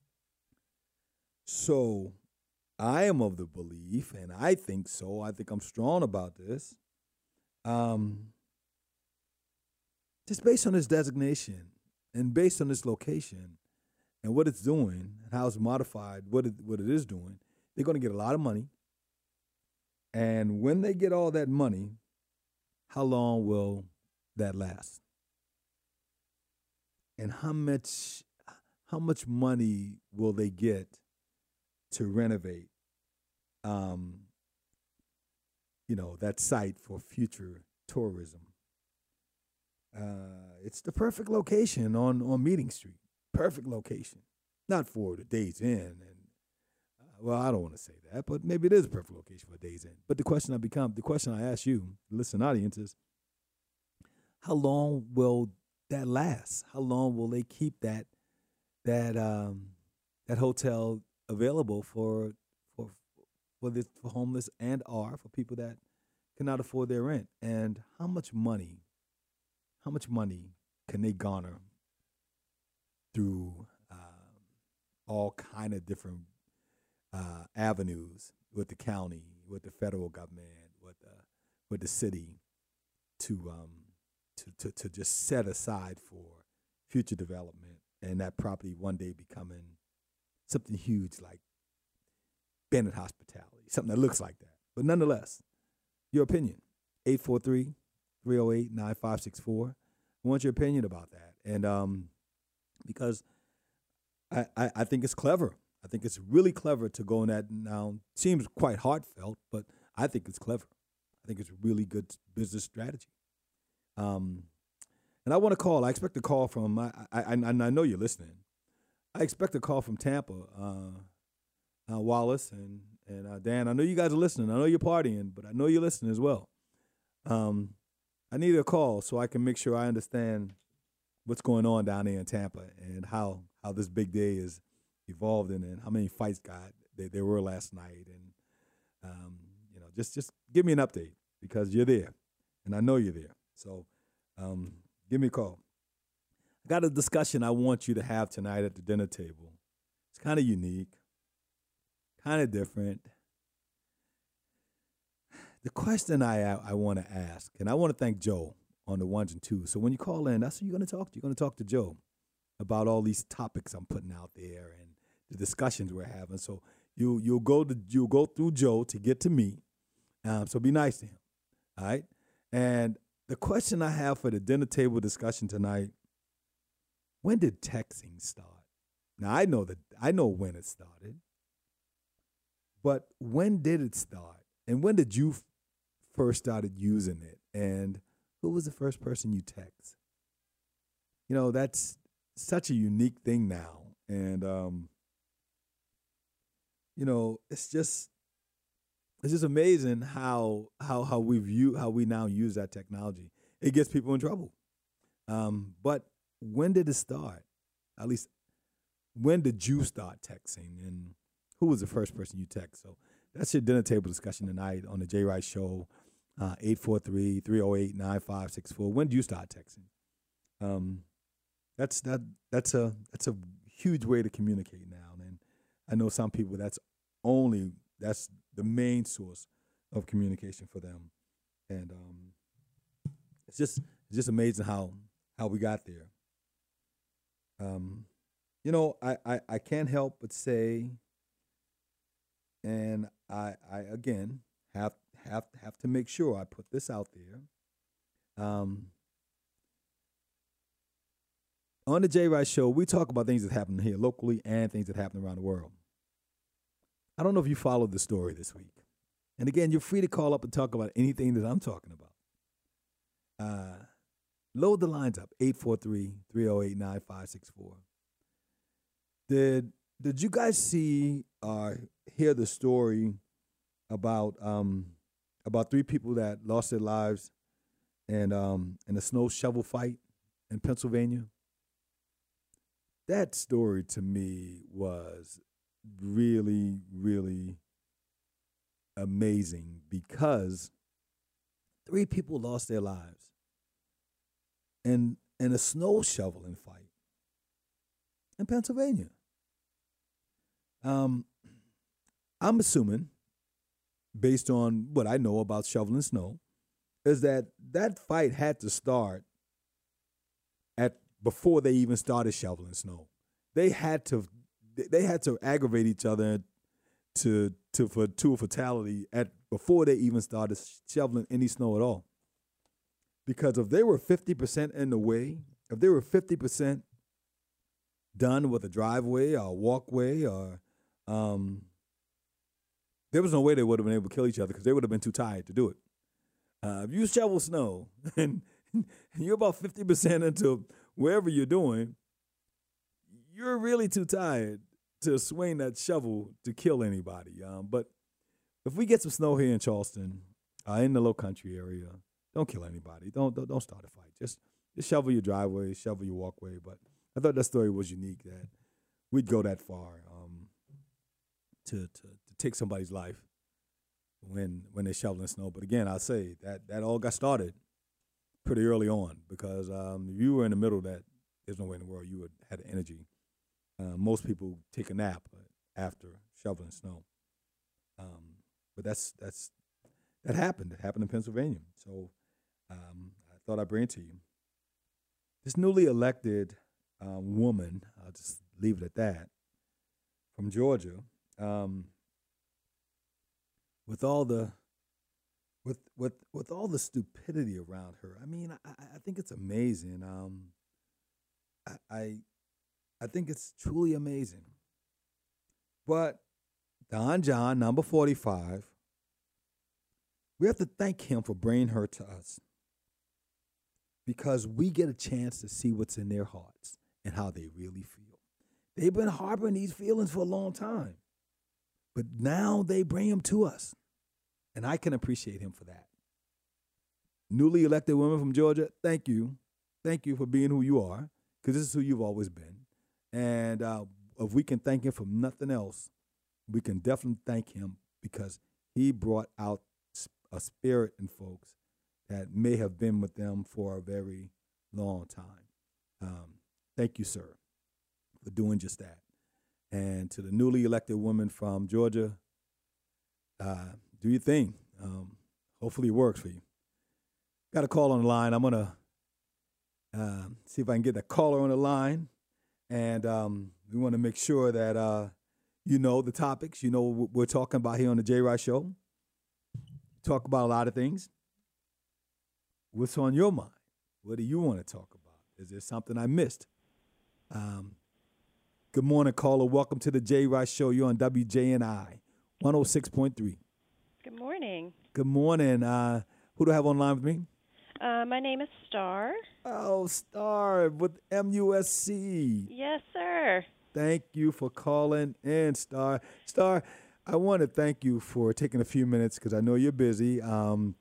So I am of the belief, and I think so, I think I'm strong about this, um, just based on its designation and based on its location and what it's doing and how it's modified, what it, what it is doing, they're going to get a lot of money. And when they get all that money, how long will that last? And how much how much money will they get to renovate um, you know, that site for future tourism? Uh, it's the perfect location on, on Meeting Street. Perfect location. Not for the Days Inn and well, I don't want to say that, but maybe it is a perfect location for Days Inn. But the question I become, the question I ask you, the listening audience, is how long will that last? How long will they keep that that um, that hotel available for for for the for homeless and are for people that cannot afford their rent? And how much money, how much money can they garner through um, all kind of different Uh, avenues with the county, with the federal government, with the with the city, to um to, to to just set aside for future development, and that property one day becoming something huge like Bennett Hospitality, something that looks like that. But nonetheless, your opinion, eight four three, three oh eight, nine five six four. I want your opinion about that, and um because I, I, I think it's clever. I think it's really clever to go in that now. Seems quite heartfelt, but I think it's clever. I think it's a really good business strategy. Um, and I want to call. I expect a call from. I I, I know you're listening. I expect a call from Tampa, uh, uh, Wallace and and uh, Dan. I know you guys are listening. I know you're partying, but I know you're listening as well. Um, I need a call so I can make sure I understand what's going on down there in Tampa and how how this big day is evolved in, and how many fights got there, there were last night, and um, you know, just just give me an update, because you're there, and I know you're there. So um, give me a call. I got a discussion I want you to have tonight at the dinner table. It's kind of unique, kind of different. The question I I want to ask, and I want to thank Joe on the ones and twos. So when you call in, that's who you're going to talk to. You're going to talk to Joe about all these topics I'm putting out there and the discussions we're having. So you you'll go to you'll go through Joe to get to me. Um, so be nice to him. All right. And the question I have for the dinner table discussion tonight: when did texting start? Now I know that I know when it started, but when did it start? And when did you f- first started using it? And who was the first person you text? You know, that's such a unique thing now. And, um, you know, it's just it's just amazing how how how we view how we now use that technology. It gets people in trouble. Um, but when did it start? At least, when did you start texting? And who was the first person you text? So that's your dinner table discussion tonight on the Jay Rice Show. Uh, eight four three, three oh eight, nine five six four. When do you start texting? Um, that's that. That's a that's a huge way to communicate now, and I know some people that's only that's the main source of communication for them, and um, it's just it's just amazing how how we got there. Um, you know, I, I, I can't help but say, and I I again have. Have have to make sure I put this out there. Um, on the Jay Rice Show, we talk about things that happen here locally and things that happen around the world. I don't know if you followed the story this week. And again, you're free to call up and talk about anything that I'm talking about. Uh, load the lines up, eight four three, three oh eight, nine five six four. Did, did you guys see or hear the story about... Um, about three people that lost their lives in, um, in a snow shovel fight in Pennsylvania? That story to me was really, really amazing because three people lost their lives in, in a snow shoveling fight in Pennsylvania. Um, I'm assuming, based on what I know about shoveling snow, is that that fight had to start at before they even started shoveling snow. They had to they had to aggravate each other to to for to a fatality at before they even started shoveling any snow at all. Because if they were fifty percent in the way, if they were fifty percent done with a driveway or a walkway or um there was no way they would have been able to kill each other because they would have been too tired to do it. Uh, if you shovel snow and, and you're about fifty percent into wherever you're doing, you're really too tired to swing that shovel to kill anybody. Um, but if we get some snow here in Charleston, uh, in the low country area, don't kill anybody. Don't, don't don't start a fight. Just just shovel your driveway, shovel your walkway. But I thought that story was unique that we'd go that far. Um, To, to to take somebody's life when when they're shoveling snow. But again, I'll say that that all got started pretty early on because um, if you were in the middle of that, there's no way in the world you would have the energy. Uh, most people take a nap after shoveling snow. Um, but that's that's that happened. It happened in Pennsylvania. So um, I thought I'd bring it to you. This newly elected um, woman, I'll just leave it at that, from Georgia. Um, with all the with with with all the stupidity around her, I mean, I, I think it's amazing. Um, I, I I think it's truly amazing. But Don John, number forty-five, we have to thank him for bringing her to us because we get a chance to see what's in their hearts and how they really feel. They've been harboring these feelings for a long time. But now they bring him to us, and I can appreciate him for that. Newly elected woman from Georgia, thank you. Thank you for being who you are, because this is who you've always been. And uh, if we can thank him for nothing else, we can definitely thank him because he brought out a spirit in folks that may have been with them for a very long time. Um, Thank you, sir, for doing just that. And to the newly elected woman from Georgia, uh, do your thing. Um, hopefully it works for you. Got a call on the line. I'm going to uh, see if I can get that caller on the line. And um, we want to make sure that uh, you know the topics. You know what we're talking about here on the Jay Rice Show. Talk about a lot of things. What's on your mind? What do you want to talk about? Is there something I missed? Um, good morning, caller. Welcome to the Jay Rice Show. You're on W J N I one oh six point three. Good morning. Good morning. Uh, who do I have online with me? Uh, my name is Star. Oh, Star with M U S C. Yes, sir. Thank you for calling in, Star. Star, I want to thank you for taking a few minutes because I know you're busy. Um,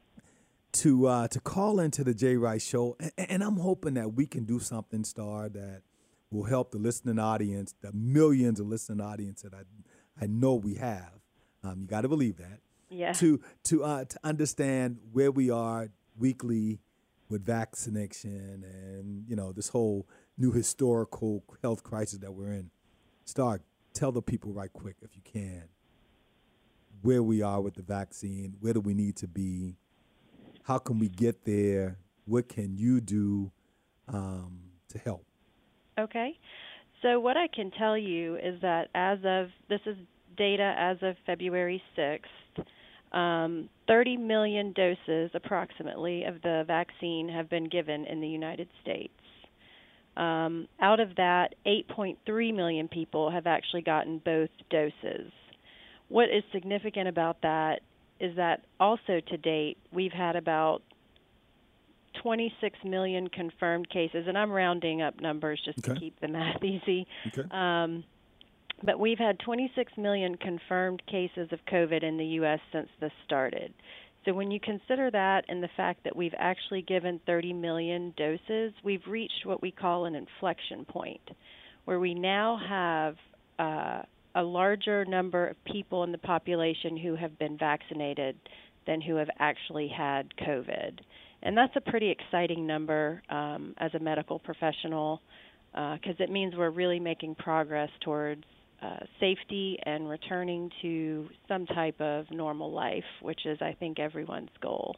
to uh, to call into the Jay Rice Show, and, and I'm hoping that we can do something, Star, that will help the listening audience, the millions of listening audience that I I know we have. Um, you got to believe that. Yeah. To to uh, to understand where we are weekly with vaccination and you know this whole new historical health crisis that we're in. Star, tell the people right quick if you can where we are with the vaccine. Where do we need to be? How can we get there? What can you do um, to help? Okay. So what I can tell you is that as of, this is data as of February sixth, um, thirty million doses approximately of the vaccine have been given in the United States. Um, out of that, eight point three million people have actually gotten both doses. What is significant about that is that also to date, we've had about twenty-six million confirmed cases, and I'm rounding up numbers just okay. to keep the math easy. Okay. Um, but we've had twenty-six million confirmed cases of COVID in the U S since this started. So when you consider that and the fact that we've actually given thirty million doses, we've reached what we call an inflection point, where we now have uh, a larger number of people in the population who have been vaccinated than who have actually had COVID. And that's a pretty exciting number um, as a medical professional because uh, it means we're really making progress towards uh, safety and returning to some type of normal life, which is, I think, everyone's goal.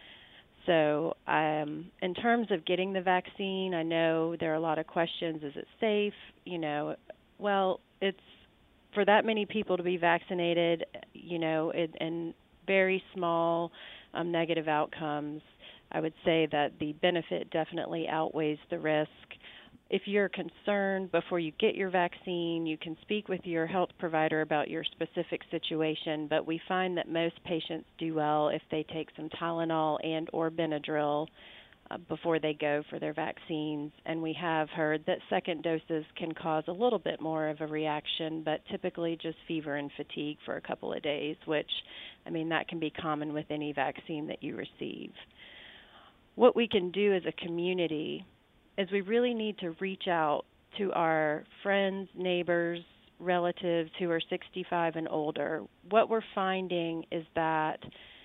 So um, in terms of getting the vaccine, I know there are a lot of questions. Is it safe? You know, well, it's for that many people to be vaccinated, you know, it, and very small um, negative outcomes, I would say that the benefit definitely outweighs the risk. If you're concerned before you get your vaccine, you can speak with your health provider about your specific situation, but we find that most patients do well if they take some Tylenol and or Benadryl uh, before they go for their vaccines. And we have heard that second doses can cause a little bit more of a reaction, but typically just fever and fatigue for a couple of days, which, I mean, that can be common with any vaccine that you receive. What we can do as a community is we really need to reach out to our friends, neighbors, relatives who are sixty-five and older. What we're finding is that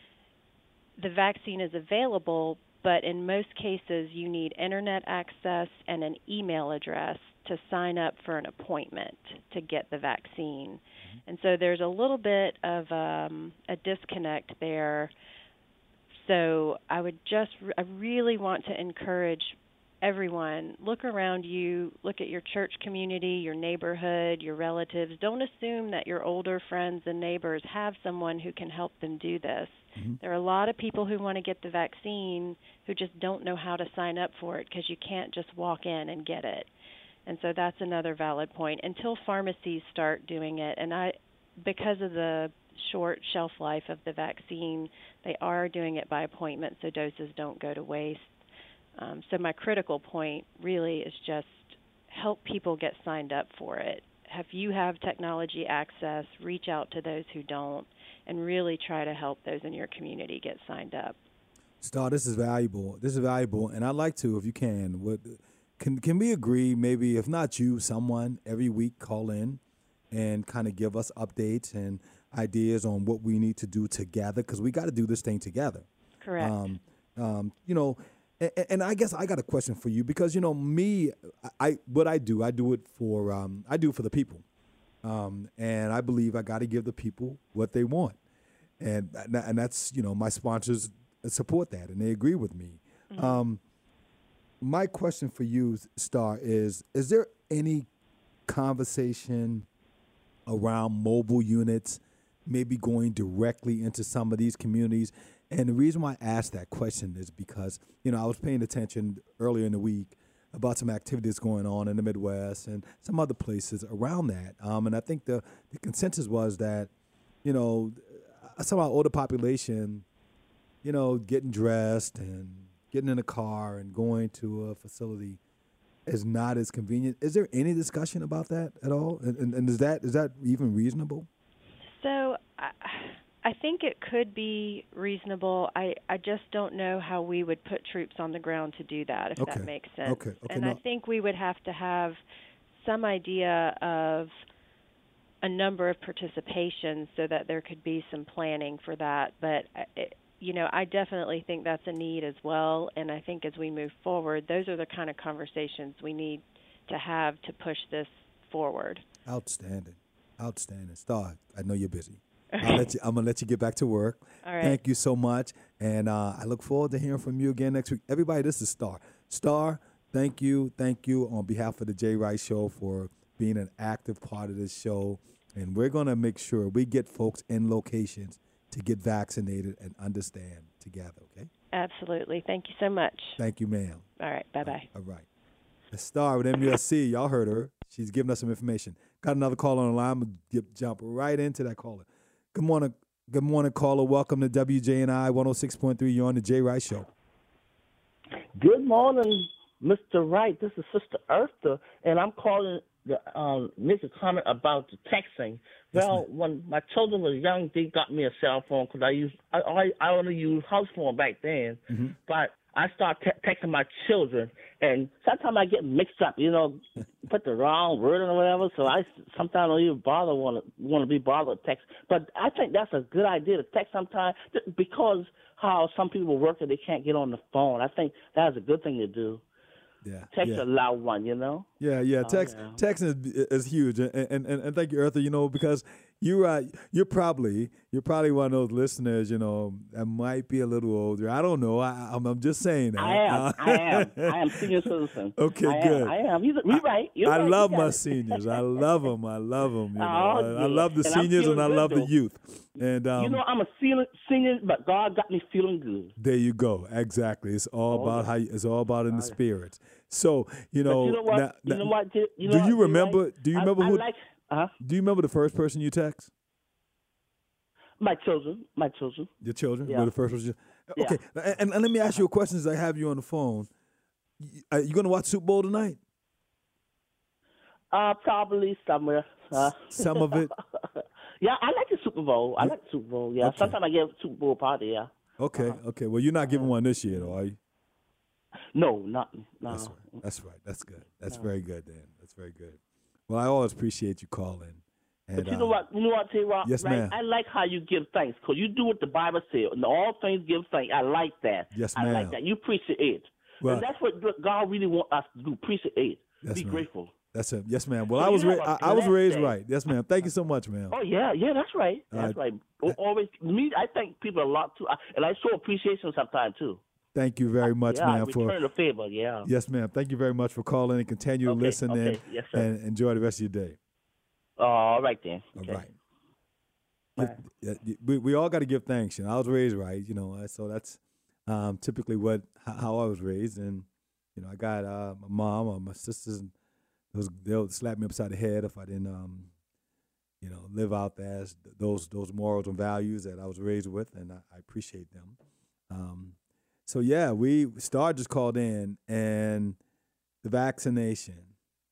the vaccine is available, but in most cases you need internet access and an email address to sign up for an appointment to get the vaccine. And so there's a little bit of um, a disconnect there. So I would just, I really want to encourage everyone, look around you, look at your church community, your neighborhood, your relatives. Don't assume that your older friends and neighbors have someone who can help them do this. Mm-hmm. There are a lot of people who want to get the vaccine who just don't know how to sign up for it because you can't just walk in and get it. And so that's another valid point. Until pharmacies start doing it, and I, because of the short shelf life of the vaccine, they are doing it by appointment so doses don't go to waste. Um, so my critical point really is just help people get signed up for it. If you have technology access, reach out to those who don't, and really try to help those in your community get signed up. Star, this is valuable. This is valuable, and I'd like to, if you can, what, can can we agree, maybe if not you, someone every week call in and kind of give us updates and ideas on what we need to do together, because we got to do this thing together. Correct. Um, um, you know, And, and I guess I got a question for you because you know me, I what I do, I do it for um, I do it for the people, um, and I believe I got to give the people what they want, and and that's you know my sponsors support that and they agree with me. Mm-hmm. Um, my question for you, Star, is: is there any conversation around mobile units, maybe going directly into some of these communities? And the reason why I asked that question is because, you know, I was paying attention earlier in the week about some activities going on in the Midwest and some other places around that. Um, and I think the, the consensus was that, you know, some of our older population, you know, getting dressed and getting in a car and going to a facility is not as convenient. Is there any discussion about that at all? And, and, and is that is that even reasonable? So I, I think it could be reasonable. I, I just don't know how we would put troops on the ground to do that, if okay. that makes sense. Okay. Okay. And no. I think we would have to have some idea of a number of participations so that there could be some planning for that. But, it, you know, I definitely think that's a need as well. And I think as we move forward, those are the kind of conversations we need to have to push this forward. Outstanding. Outstanding. Star, I know you're busy. I'll let you, I'm going to let you get back to work. All right. Thank you so much. And uh, I look forward to hearing from you again next week. Everybody, this is Star. Star, thank you. Thank you on behalf of the Jay Rice Show for being an active part of this show. And we're going to make sure we get folks in locations to get vaccinated and understand together, okay? Absolutely. Thank you so much. Thank you, ma'am. All right. Bye-bye. All right. The Star with M U S C, y'all heard her. She's giving us some information. Got another caller on the line. I'm going to jump right into that caller. Good morning, good morning, caller. Welcome to W J N I one oh six point three. You're on the Jay Rice Show. Good morning, Mister Wright. This is Sister Eartha, and I'm calling to um, make a comment about the texting. Well, yes, when my children were young, they got me a cell phone because I used I, I I only used house phone back then, mm-hmm. but I start te- texting my children, and sometimes I get mixed up, you know, put the wrong word in or whatever. So I sometimes don't even bother want to want to be bothered with text. But I think that's a good idea to text sometimes because how some people work and they can't get on the phone. I think that's a good thing to do. Yeah, text yeah. a loud one, you know. Yeah, yeah. Text, oh, yeah. texting is, is huge, and, and and and thank you, Eartha. You know, because you're uh, you're probably you're probably one of those listeners, you know, that might be a little older. I don't know. I, I'm I'm just saying that. I am. Uh, I am. I am senior citizen. Okay, I good. Am, I am. You're, you're right. You're I right. love you my it. seniors. I love them. I love them. You know? Oh, I, I love the and seniors and I love good, the youth. And um, you know, I'm a senior, senior, but God got me feeling good. There you go. Exactly. It's all oh, about how. You, it's all about in the spirits. So you know. But you know what? Now, you know what? You know do what, you remember? Like, do you remember I, who? I like, uh-huh. Do you remember the first person you text? My children. My children. Your children. Yeah. Were the first person. Yeah. Okay. And, and let me ask you a question as I have you on the phone. Are you going to watch Super Bowl tonight? Uh, probably somewhere. Uh. Some of it. Yeah, I like the Super Bowl. I like the Super Bowl. Yeah, okay. Sometimes I give a Super Bowl party. Yeah. Okay. Uh-huh. Okay. Well, you're not giving one this year, though, are you? No, not no. That's right. That's right. That's good. That's no. very good, Dan. That's very good. Well, I always appreciate you calling. And, but you know uh, what? You know what, T-Rock? Yes, right? ma'am. I like how you give thanks because you do what the Bible says. And all things give thanks. I like that. Yes, ma'am. I like that. You appreciate it. Well, and that's what God really wants us to do. Appreciate. Yes, Be ma'am. grateful. That's it. Yes, ma'am. Well, so I was ra- I, I was raised day. right. Yes, ma'am. Thank you so much, ma'am. Oh yeah, yeah, that's right. That's uh, right. Always me. I thank people a lot too, and I show appreciation sometimes too. Thank you very much, yeah, ma'am. I for return the favor. Yeah. Yes, ma'am. Thank you very much for calling and continue okay, to listen okay. and, yes, and enjoy the rest of your day. All right then. Okay. All right. Yeah, we we all got to give thanks. You know, I was raised right. You know, so that's um, typically what how I was raised, and you know, I got uh, my mom or my sisters. Those they'll slap me upside the head if I didn't, um, you know, live out that those those morals and values that I was raised with, and I, I appreciate them. Um, so yeah, we Star just called in, and the vaccination.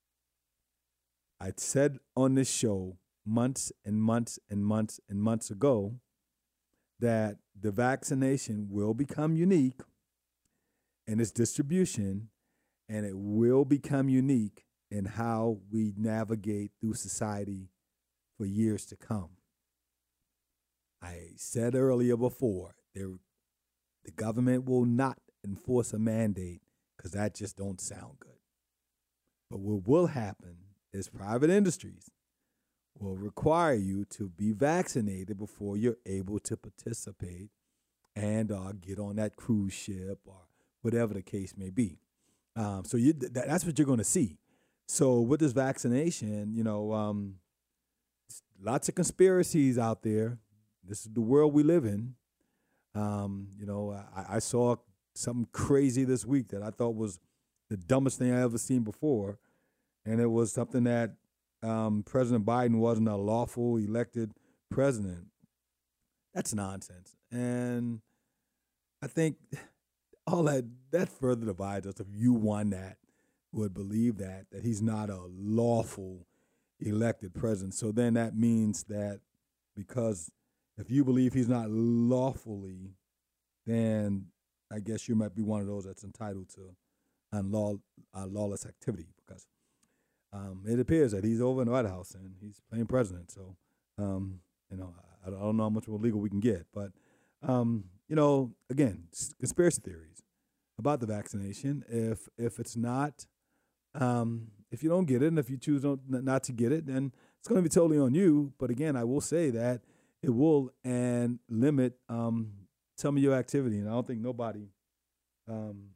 I said on this show months and months and months and months ago that the vaccination will become unique in its distribution, and it will become unique in how we navigate through society for years to come. I said earlier before, there, the government will not enforce a mandate because that just don't sound good. But what will happen is private industries will require you to be vaccinated before you're able to participate and uh, get on that cruise ship or whatever the case may be. Um, so you, th- that's what you're going to see. So with this vaccination, you know, um, lots of conspiracies out there. This is the world we live in. Um, you know, I, I saw something crazy this week that I thought was the dumbest thing I ever seen before, and it was something that um, President Biden wasn't a lawful elected president. That's nonsense, and I think all that that further divides us. If you won that, would believe that that he's not a lawful elected president, so then that means that because if you believe he's not lawfully, then I guess you might be one of those that's entitled to unlaw, uh, lawless activity because um, it appears that he's over in the White House and he's playing president. So, um, you know, I, I don't know how much more legal we can get. But, um, you know, again, conspiracy theories about the vaccination. If if it's not, um, if you don't get it and if you choose not to get it, then it's going to be totally on you. But, again, I will say that it will and limit um, some of your activity. And I don't think nobody um,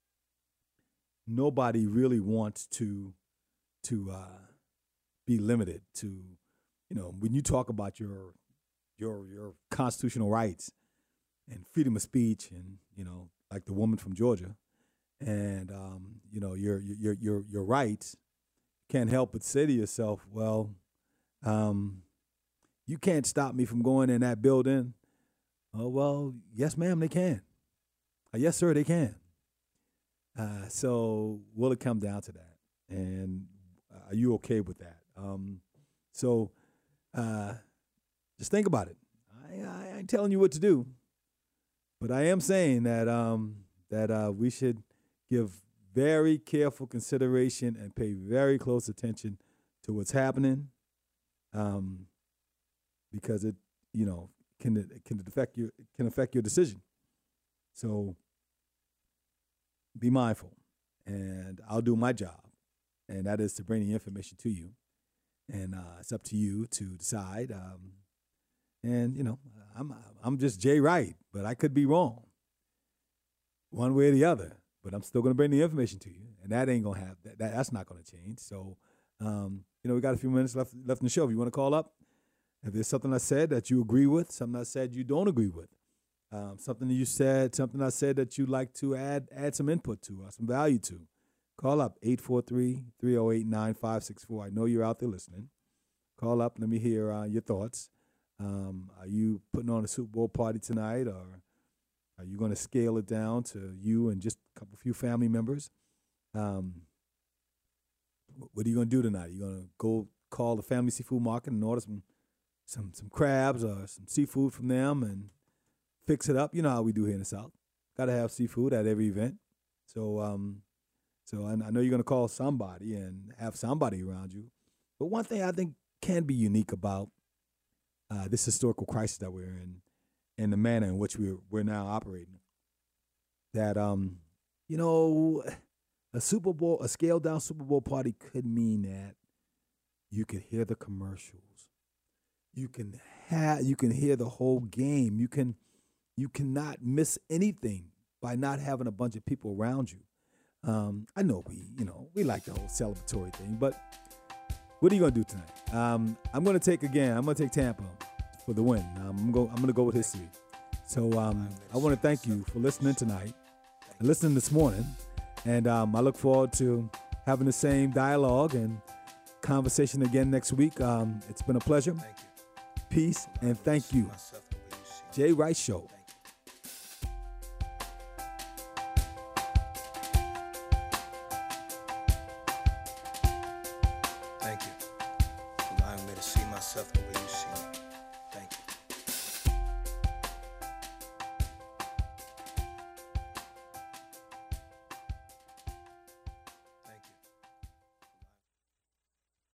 nobody really wants to to uh, be limited to, you know, when you talk about your your your constitutional rights and freedom of speech and, you know, like the woman from Georgia and, um, you know, your your your your rights, can't help but say to yourself, well, um, you can't stop me from going in that building. Oh, well, yes, ma'am, they can. Uh, yes, sir, they can. Uh, so will it come down to that? And uh, are you okay with that? Um, so uh, just think about it. I, I ain't telling you what to do, but I am saying that um, that uh, we should give very careful consideration and pay very close attention to what's happening. Um, because it, you know, can it can affect your can affect your decision. So be mindful, and I'll do my job, and that is to bring the information to you, and uh, it's up to you to decide. Um, and you know, I'm I'm just Jay Wright, but I could be wrong, one way or the other. But I'm still going to bring the information to you, and that ain't gonna have that, that that's not going to change. So, um, you know, we got a few minutes left left in the show. If you want to call up. If there's something I said that you agree with, something I said you don't agree with, um, something that you said, something I said that you'd like to add add some input to or some value to, call up eight four three, three oh eight, nine five six four. I know you're out there listening. Call up. Let me hear uh, your thoughts. Um, are you putting on a Super Bowl party tonight, or are you going to scale it down to you and just a couple few family members? Um, what are you going to do tonight? Are you going to go call the family seafood market and order some some some crabs or some seafood from them and fix it up? You know how we do here in the South. Got to have seafood at every event. So um, so I, I know you're going to call somebody and have somebody around you. But one thing I think can be unique about uh, this historical crisis that we're in and the manner in which we're, we're now operating, that, um, you know, a Super Bowl, a scaled-down Super Bowl party could mean that you could hear the commercials. You can have, you can hear the whole game. You can, you cannot miss anything by not having a bunch of people around you. Um, I know we, you know, we like the whole celebratory thing, but what are you gonna do tonight? Um, I'm gonna take again. I'm gonna take Tampa for the win. Um, I'm go. I'm gonna go with history. So um, I want to thank you for listening tonight and listening this morning, and um, I look forward to having the same dialogue and conversation again next week. Um, it's been a pleasure. Peace and thank you. Jay Wright Show. Thank you for allowing me to see myself the way you see me.